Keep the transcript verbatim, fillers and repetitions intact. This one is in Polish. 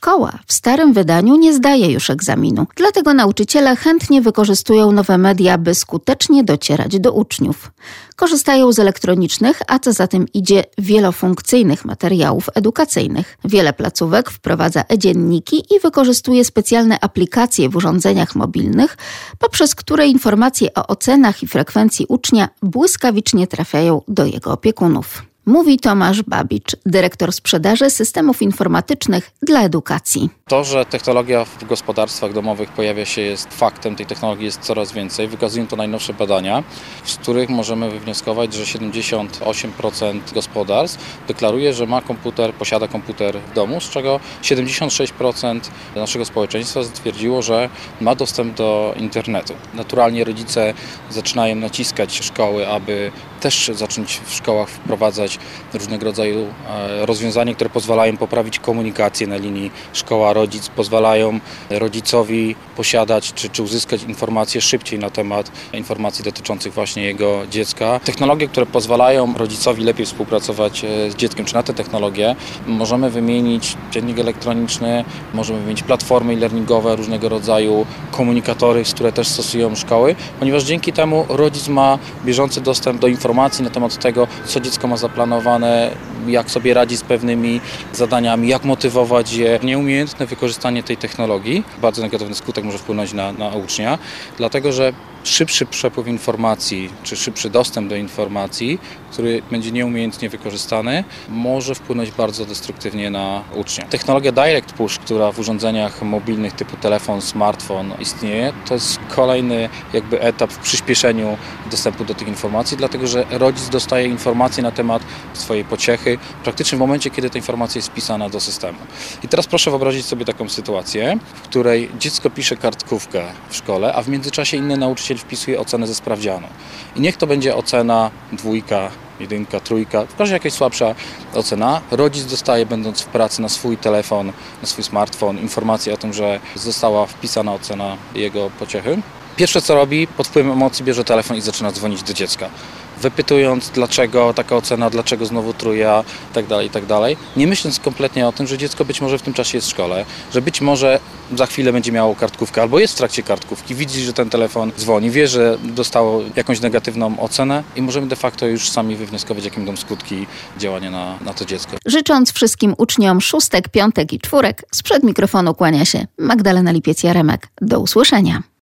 Szkoła w starym wydaniu nie zdaje już egzaminu, dlatego nauczyciele chętnie wykorzystują nowe media, by skutecznie docierać do uczniów. Korzystają z elektronicznych, a co za tym idzie wielofunkcyjnych materiałów edukacyjnych. Wiele placówek wprowadza e-dzienniki i wykorzystuje specjalne aplikacje w urządzeniach mobilnych, poprzez które informacje o ocenach i frekwencji ucznia błyskawicznie trafiają do jego opiekunów. Mówi Tomasz Babicz, dyrektor sprzedaży systemów informatycznych dla edukacji. To, że technologia w gospodarstwach domowych pojawia się, jest faktem. Tej technologii jest coraz więcej. Wykazują to najnowsze badania, z których możemy wywnioskować, że siedemdziesiąt osiem procent gospodarstw deklaruje, że ma komputer, posiada komputer w domu, z czego siedemdziesiąt sześć procent naszego społeczeństwa stwierdziło, że ma dostęp do internetu. Naturalnie rodzice zaczynają naciskać szkoły, aby też zacząć w szkołach wprowadzać różnego rodzaju rozwiązania, które pozwalają poprawić komunikację na linii szkoła-rodzic, pozwalają rodzicowi posiadać czy, czy uzyskać informacje szybciej na temat informacji dotyczących właśnie jego dziecka. Technologie, które pozwalają rodzicowi lepiej współpracować z dzieckiem, czy na te technologie możemy wymienić dziennik elektroniczny, możemy wymienić platformy e-learningowe, różnego rodzaju komunikatory, które też stosują szkoły, ponieważ dzięki temu rodzic ma bieżący dostęp do informacji na temat tego, co dziecko ma zaplanowane, jak sobie radzi z pewnymi zadaniami, jak motywować je. Nieumiejętne wykorzystanie tej technologii, bardzo negatywny skutek może wpłynąć na, na ucznia, dlatego że szybszy przepływ informacji, czy szybszy dostęp do informacji, który będzie nieumiejętnie wykorzystany, może wpłynąć bardzo destruktywnie na ucznia. Technologia Direct Push, która w urządzeniach mobilnych typu telefon, smartfon istnieje, to jest kolejny jakby etap w przyspieszeniu dostępu do tych informacji, dlatego że rodzic dostaje informacje na temat swojej pociechy praktycznie w momencie, kiedy ta informacja jest wpisana do systemu. I teraz proszę wyobrazić sobie taką sytuację, w której dziecko pisze kartkówkę w szkole, a w międzyczasie inny nauczyciel wpisuje ocenę ze sprawdzianu. I niech to będzie ocena dwójka, jedynka, trójka, w razie jakaś słabsza ocena. Rodzic dostaje, będąc w pracy, na swój telefon, na swój smartfon informację o tym, że została wpisana ocena jego pociechy. Pierwsze co robi, pod wpływem emocji bierze telefon i zaczyna dzwonić do dziecka, wypytując dlaczego taka ocena, dlaczego znowu trójka, itd., itd. Nie myśląc kompletnie o tym, że dziecko być może w tym czasie jest w szkole, że być może za chwilę będzie miało kartkówkę albo jest w trakcie kartkówki, widzi, że ten telefon dzwoni, wie, że dostało jakąś negatywną ocenę i możemy de facto już sami wywnioskować, jakie będą skutki działania na, na to dziecko. Życząc wszystkim uczniom szóstek, piątek i czwórek, sprzed mikrofonu kłania się Magdalena Lipiec-Jaremek. Do usłyszenia.